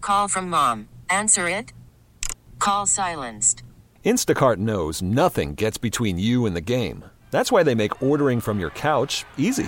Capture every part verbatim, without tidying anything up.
Call from mom. Answer it. Call silenced. Instacart knows nothing gets between you and the game. That's why they make ordering from your couch easy.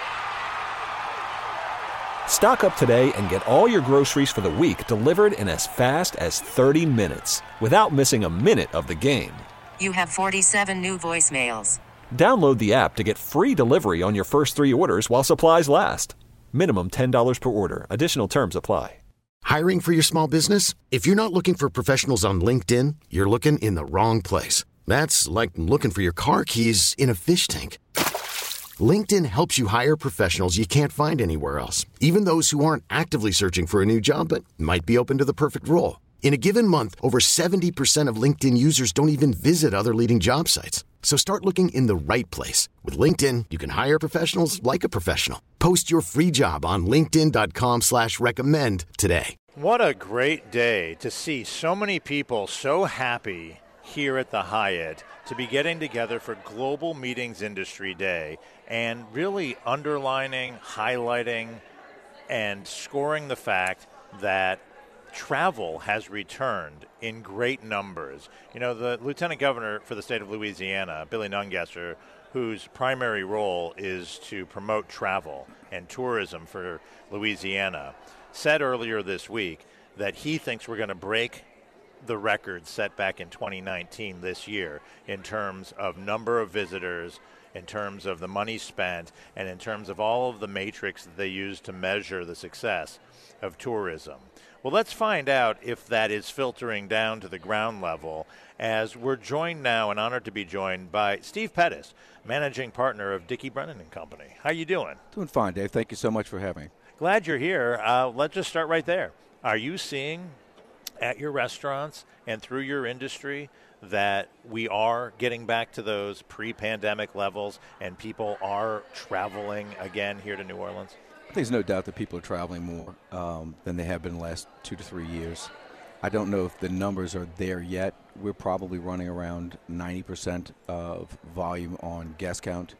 Stock up today and get all your groceries for the week delivered in as fast as thirty minutes without missing a minute of the game. You have forty-seven new voicemails. Download the app to get free delivery on your first three orders while supplies last. Minimum ten dollars per order. Additional terms apply. Hiring for your small business? If you're not looking for professionals on LinkedIn, you're looking in the wrong place. That's like looking for your car keys in a fish tank. LinkedIn helps you hire professionals you can't find anywhere else, even those who aren't actively searching for a new job but might be open to the perfect role. In a given month, over seventy percent of LinkedIn users don't even visit other leading job sites. So start looking in the right place. With LinkedIn, you can hire professionals like a professional. Post your free job on linkedin.com slash recommend today. What a great day to see so many people so happy here at the Hyatt to be getting together for Global Meetings Industry Day and really underlining, highlighting, and scoring the fact that travel has returned in great numbers. You know, the Lieutenant Governor for the state of Louisiana, Billy Nungesser, whose primary role is to promote travel and tourism for Louisiana, said earlier this week that he thinks we're going to break the record set back in twenty nineteen this year in terms of number of visitors, in terms of the money spent, and in terms of all of the matrix that they use to measure the success of tourism. Well, let's find out if that is filtering down to the ground level, as we're joined now and honored to be joined by Steve Pettis, managing partner of Dickey Brennan and Company. How you doing? Doing fine, Dave. Thank you so much for having me. Glad you're here. Uh, let's just start right there. Are you seeing at your restaurants and through your industry that we are getting back to those pre-pandemic levels and people are traveling again here to New Orleans? There's no doubt that people are traveling more um, than they have been the last two to three years. I don't know if the numbers are there yet. We're probably running around ninety percent of volume on guest count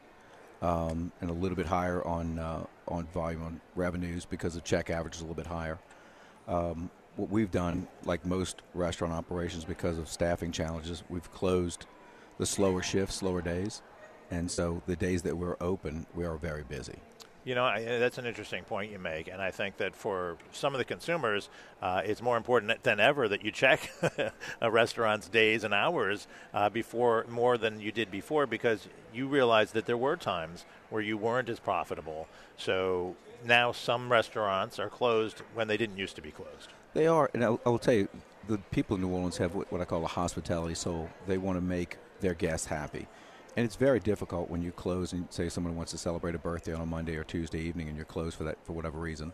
um, and a little bit higher on uh, on volume on revenues because the check average is a little bit higher. Um, what we've done, like most restaurant operations, because of staffing challenges, we've closed the slower shifts, slower days, and so the days that we're open, we are very busy. You know, I, that's an interesting point you make, and I think that for some of the consumers, uh, it's more important than ever that you check a restaurant's days and hours uh, before more than you did before, because you realize that there were times where you weren't as profitable. So now some restaurants are closed when they didn't used to be closed. They are, and I, I will tell you, the people in New Orleans have what, what I call a hospitality soul. They want to make their guests happy. And it's very difficult when you close and say someone wants to celebrate a birthday on a Monday or Tuesday evening and you're closed for that for whatever reason.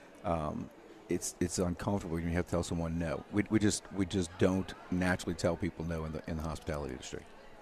Um, it's it's uncomfortable when you have to tell someone no. We we just we just don't naturally tell people no in the in the hospitality industry.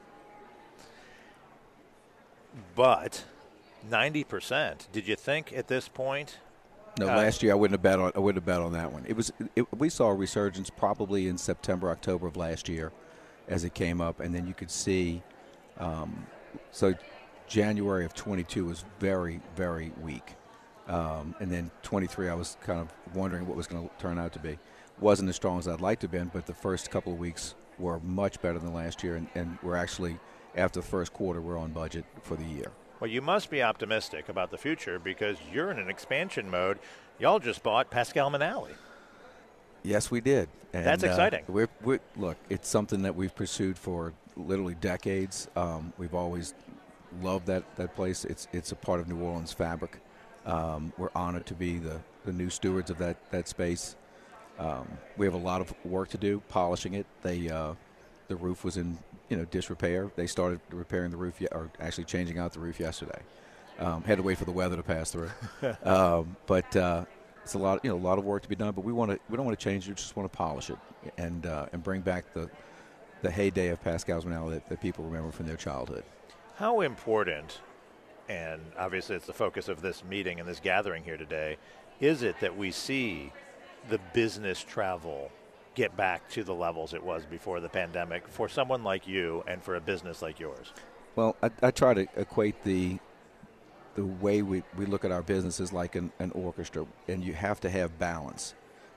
But ninety percent. Did you think at this point? No, uh, last year I wouldn't have bet on I wouldn't have bet on that one. It was it, we saw a resurgence probably in September, October of last year, as it came up, and then you could see. Um, so January of twenty-two was very, very weak. Um, and then twenty-three, I was kind of wondering what was going to turn out to be. Wasn't as strong as I'd like to have been, but the first couple of weeks were much better than last year. And, and we're actually, after the first quarter, we're on budget for the year. Well, you must be optimistic about the future because you're in an expansion mode. Y'all just bought Pascal Manale. Yes, we did. And, That's exciting. Uh, we're, we're, look, it's something that we've pursued for literally decades. Um, we've always loved that, that place. It's it's a part of New Orleans fabric. Um, we're honored to be the, the new stewards of that, that space. Um, we have a lot of work to do, polishing it. They uh, the roof was in you know disrepair. They started repairing the roof, ye- or actually changing out the roof yesterday. Um, had to wait for the weather to pass through. um, but uh, it's a lot you know a lot of work to be done. But we want to we don't want to change it. We just want to polish it and uh, and bring back the the heyday of Pascal's Manale that, that people remember from their childhood. How important, and obviously it's the focus of this meeting and this gathering here today, is it that we see the business travel get back to the levels it was before the pandemic for someone like you and for a business like yours? Well, I, I try to equate the the way we, we look at our business is like an, an orchestra, and you have to have balance.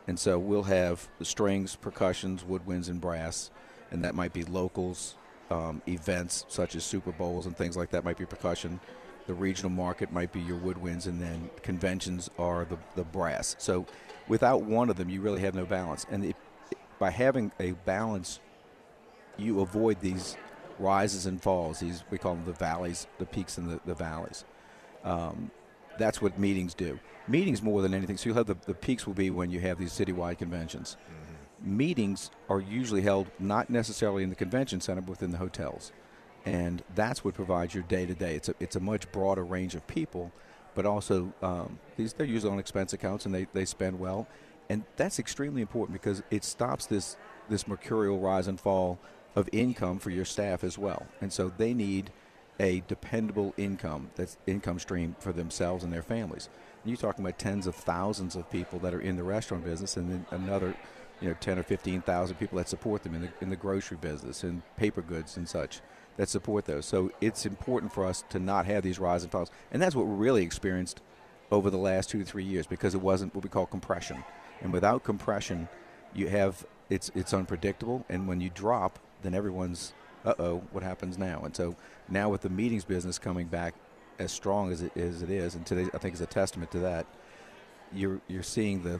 And so we'll have the strings, percussions, woodwinds, and brass, and that might be locals, um, events such as Super Bowls and things like that might be percussion. The regional market might be your woodwinds, and then conventions are the, the brass. So without one of them, you really have no balance. And it, by having a balance, you avoid these rises and falls. These, we call them the valleys, the peaks and the, the valleys. Um, that's what meetings do. Meetings more than anything. So you'll have the, the peaks will be when you have these citywide conventions. Mm-hmm. Meetings are usually held not necessarily in the convention center, but within the hotels. And that's what provides your day-to-day. It's a, it's a much broader range of people, but also um, these they're usually on expense accounts, and they, they spend well. And that's extremely important because it stops this, this mercurial rise and fall of income for your staff as well. And so they need a dependable income, that's income stream for themselves and their families. And you're talking about tens of thousands of people that are in the restaurant business, and then another, you know, ten or fifteen thousand people that support them in the in the grocery business and paper goods and such that support those. So it's important for us to not have these rise and falls. And that's what we really experienced over the last two to three years because it wasn't what we call compression. And without compression, you have it's it's unpredictable. And when you drop, then everyone's, uh-oh, what happens now? And so now with the meetings business coming back as strong as it, as it is, and today I think is a testament to that, you're you're seeing the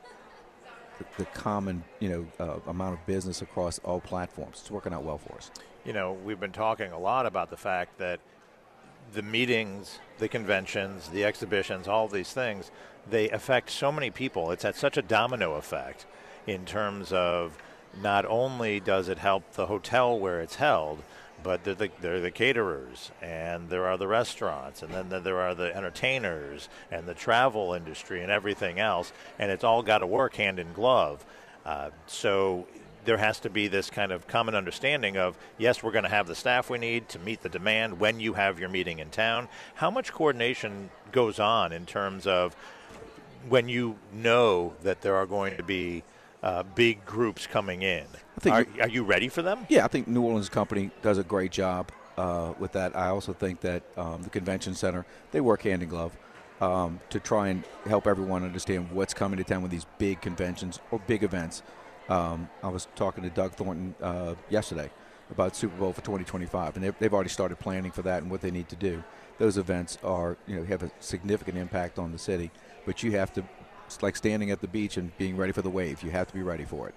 the, the common, you know, uh, amount of business across all platforms. It's working out well for us. You know, we've been talking a lot about the fact that the meetings, the conventions, the exhibitions, all of these things, they affect so many people. It's had such a domino effect in terms of not only does it help the hotel where it's held, but they're the, they're the caterers, and there are the restaurants, and then there are the entertainers, and the travel industry, and everything else, and it's all got to work hand in glove. Uh, so there has to be this kind of common understanding of, yes, we're going to have the staff we need to meet the demand when you have your meeting in town. How much coordination goes on in terms of when you know that there are going to be uh, big groups coming in? I think are, are you ready for them? Yeah, I think New Orleans Company does a great job uh, with that. I also think that um, the convention center, they work hand in glove um, to try and help everyone understand what's coming to town with these big conventions or big events. Um, I was talking to Doug Thornton uh, yesterday about Super Bowl for twenty twenty-five, and they've, they've already started planning for that and what they need to do. Those events are, you know, have a significant impact on the city, but you have to, it's like standing at the beach and being ready for the wave. You have to be ready for it.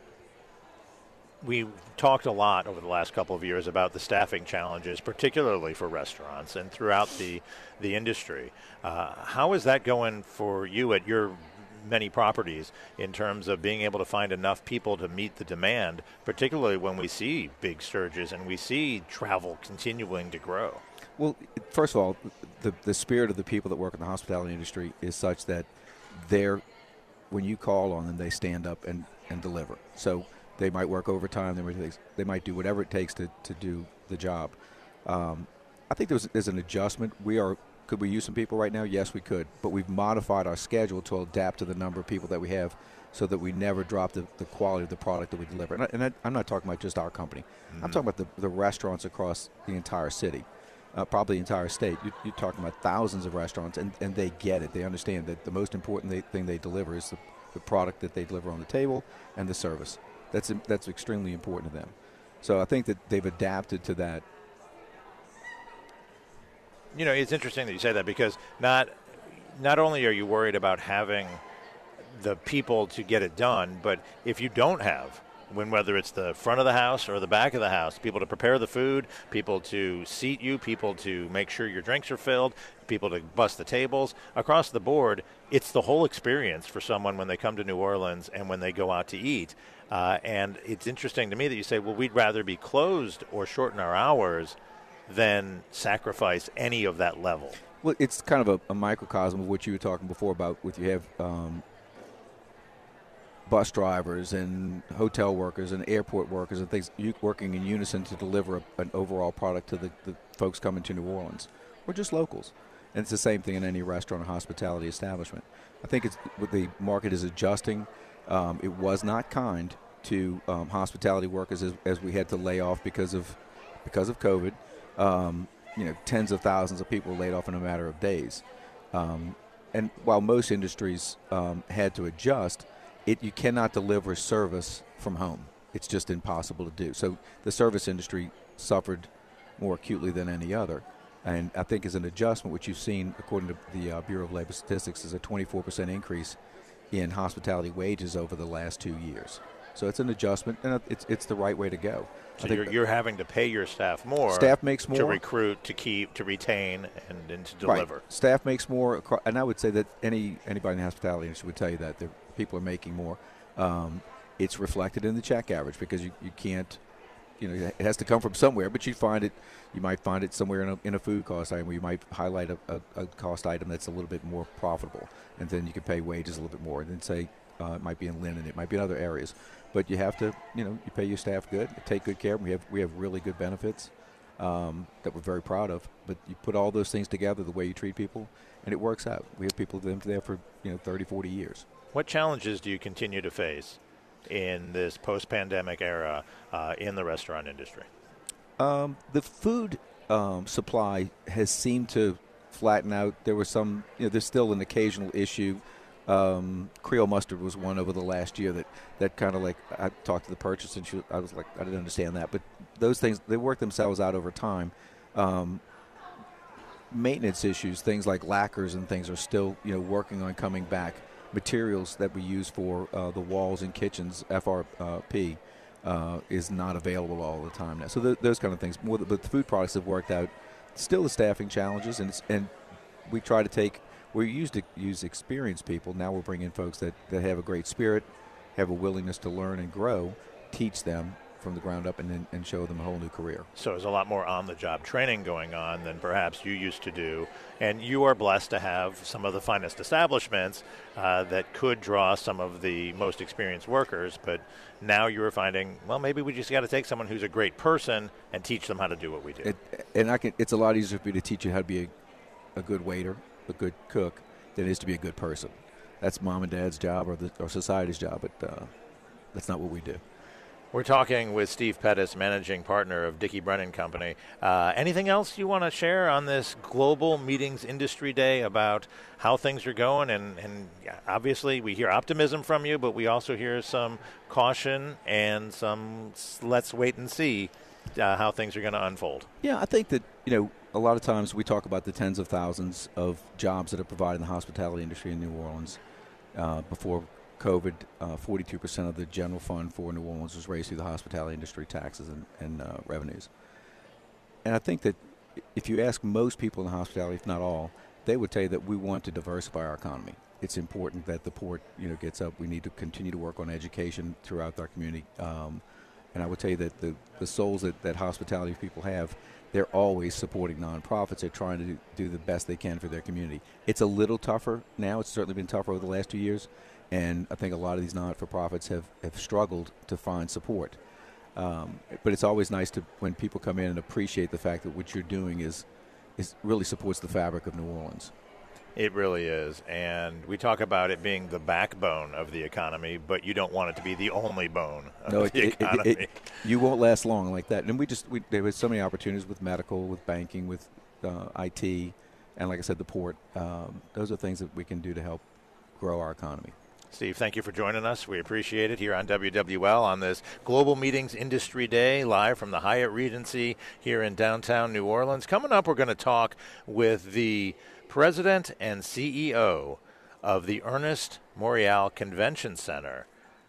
We talked a lot over the last couple of years about the staffing challenges, particularly for restaurants and throughout the, the industry. Uh, how is that going for you at your many properties in terms of being able to find enough people to meet the demand, particularly when we see big surges and we see travel continuing to grow? Well, first of all, the the spirit of the people that work in the hospitality industry is such that they're, when you call on them, they stand up and, and deliver. So they might work overtime, they might, they might do whatever it takes to, to do the job. Um, I think there's, there's an adjustment. We are Could we use some people right now? Yes, we could. But we've modified our schedule to adapt to the number of people that we have so that we never drop the, the quality of the product that we deliver. And, I, and I, I'm not talking about just our company. Mm-hmm. I'm talking about the, the restaurants across the entire city, uh, probably the entire state. You, you're talking about thousands of restaurants, and, and they get it. They understand that the most important they, thing they deliver is the, the product that they deliver on the table and the service. That's, that's extremely important to them. So I think that they've adapted to that. You know, it's interesting that you say that because not not only are you worried about having the people to get it done, but if you don't have, when whether it's the front of the house or the back of the house, people to prepare the food, people to seat you, people to make sure your drinks are filled, people to bust the tables, across the board, it's the whole experience for someone when they come to New Orleans and when they go out to eat. Uh, and it's interesting to me that you say, well, we'd rather be closed or shorten our hours than sacrifice any of that level. Well, it's kind of a, a microcosm of what you were talking before about what you have um, bus drivers and hotel workers and airport workers and things working in unison to deliver a, an overall product to the, the folks coming to New Orleans or just locals. And it's the same thing in any restaurant or hospitality establishment. I think it's what the market is adjusting. Um, it was not kind to um, hospitality workers as, as we had to lay off because of because of COVID. Um, you know, tens of thousands of people laid off in a matter of days. Um, and while most industries um, had to adjust, it you cannot deliver service from home. It's just impossible to do. So the service industry suffered more acutely than any other. And I think as an adjustment, what you've seen, according to the uh, Bureau of Labor Statistics, is a twenty-four percent increase in hospitality wages over the last two years. So it's an adjustment, and it's it's the right way to go. So you're, you're having to pay your staff more. Staff makes more. To recruit, to keep, to retain, and, and to deliver. Right. Staff makes more, and I would say that any anybody in the hospitality industry would tell you that. People are making more. Um, it's reflected in the check average because you, you can't, you know, it has to come from somewhere, but you find it, you might find it somewhere in a, in a food cost item where you might highlight a, a, a cost item that's a little bit more profitable, and then you can pay wages a little bit more, and then say uh, it might be in linen, it might be in other areas. But you have to, you know, you pay your staff good, take good care of them. We have, we have really good benefits um, that we're very proud of. But you put all those things together, the way you treat people, and it works out. We have people that have been there for, you know, thirty, forty years. What challenges do you continue to face in this post-pandemic era uh, in the restaurant industry? Um, the food um, supply has seemed to flatten out. There was some, you know, there's still an occasional issue. Um, Creole mustard was one over the last year that, that kind of like, I talked to the purchaser and she, I was like, I didn't understand that. But those things, they work themselves out over time. Um, maintenance issues, things like lacquers and things are still, you know, working on coming back. Materials that we use for uh, the walls in kitchens, F R P, uh, is not available all the time now. So th- those kind of things. More, but the food products have worked out. Still the staffing challenges, and it's, and we try to take. We used to use experienced people. Now we're bringing folks that, that have a great spirit, have a willingness to learn and grow, teach them from the ground up, and then and show them a whole new career. So there's a lot more on-the-job training going on than perhaps you used to do. And you are blessed to have some of the finest establishments uh, that could draw some of the most experienced workers. But now you're finding, well, maybe we just got to take someone who's a great person and teach them how to do what we do. It, and I can. It's a lot easier for me to teach you how to be a, a good waiter, a good cook, than it is to be a good person. That's mom and dad's job or, the, or society's job, but uh, that's not what we do. We're talking with Steve Pettis, managing partner of Dickey Brennan Company. Uh, anything else you want to share on this Global Meetings Industry Day about how things are going? And, and obviously we hear optimism from you, but we also hear some caution and some let's wait and see uh, how things are going to unfold. Yeah, I think that, you know, a lot of times we talk about the tens of thousands of jobs that are provided in the hospitality industry in New Orleans. Uh, before COVID, uh, forty-two percent of the general fund for New Orleans was raised through the hospitality industry taxes and, and uh, revenues. And I think that if you ask most people in the hospitality, if not all, they would tell you that we want to diversify our economy. It's important that the port, you know, gets up. We need to continue to work on education throughout our community. Um, and I would tell you that the, the souls that, that hospitality people have, they're always supporting nonprofits. They're trying to do, do the best they can for their community. It's a little tougher now. It's certainly been tougher over the last two years. And I think a lot of these not-for-profits have, have struggled to find support. Um, but it's always nice to when people come in and appreciate the fact that what you're doing is, is really supports the fabric of New Orleans. It really is. And we talk about it being the backbone of the economy, but you don't want it to be the only bone of no, the it, economy. It, it, you won't last long like that. And we just we, there was so many opportunities with medical, with banking, with uh, I T, and like I said, the port. Um, those are things that we can do to help grow our economy. Steve, thank you for joining us. We appreciate it here on W W L on this Global Meetings Industry Day, live from the Hyatt Regency here in downtown New Orleans. Coming up, we're going to talk with the president and C E O of the Ernest Morial Convention Center.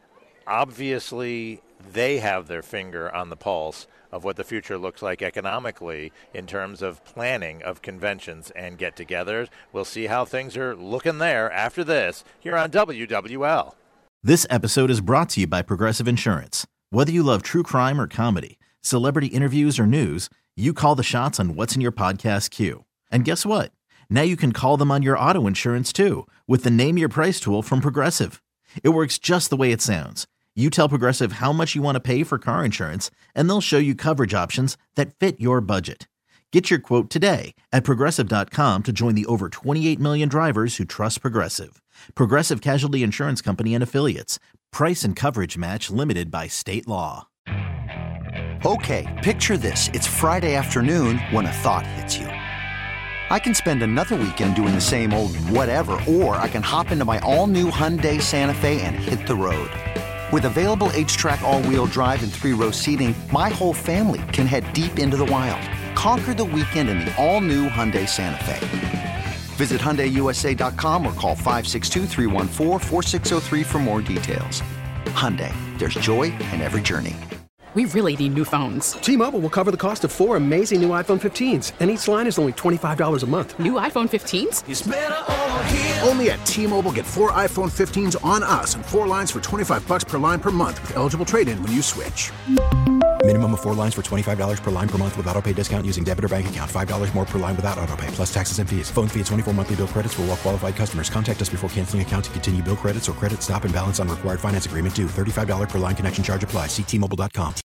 Obviously, they have their finger on the pulse of what the future looks like economically in terms of planning of conventions and get-togethers. We'll see how things are looking there after this here on W W L. This episode is brought to you by Progressive Insurance. Whether you love true crime or comedy, celebrity interviews or news, you call the shots on what's in your podcast queue. And guess what? Now you can call them on your auto insurance too with the Name Your Price tool from Progressive. It works just the way it sounds. You tell Progressive how much you want to pay for car insurance, and they'll show you coverage options that fit your budget. Get your quote today at Progressive dot com to join the over twenty-eight million drivers who trust Progressive. Progressive Casualty Insurance Company and Affiliates. Price and coverage match limited by state law. Okay, picture this. It's Friday afternoon when a thought hits you. I can spend another weekend doing the same old whatever, or I can hop into my all-new Hyundai Santa Fe and hit the road. With available H-Track all-wheel drive and three-row seating, my whole family can head deep into the wild. Conquer the weekend in the all-new Hyundai Santa Fe. Visit Hyundai U S A dot com or call five six two, three one four, four six zero three for more details. Hyundai, there's joy in every journey. We really need new phones. T-Mobile will cover the cost of four amazing new iPhone fifteens, and each line is only twenty-five dollars a month. New iPhone fifteens? It's better over here. Only at T-Mobile, get four iPhone fifteens on us and four lines for twenty-five dollars per line per month with eligible trade-in when you switch. Minimum of four lines for twenty-five dollars per line per month with autopay discount using debit or bank account. five dollars more per line without autopay, plus taxes and fees. Phone fee at twenty-four monthly bill credits for well-qualified customers. Contact us before canceling account to continue bill credits or credit stop and balance on required finance agreement due. thirty-five dollars per line connection charge applies. See T Mobile dot com.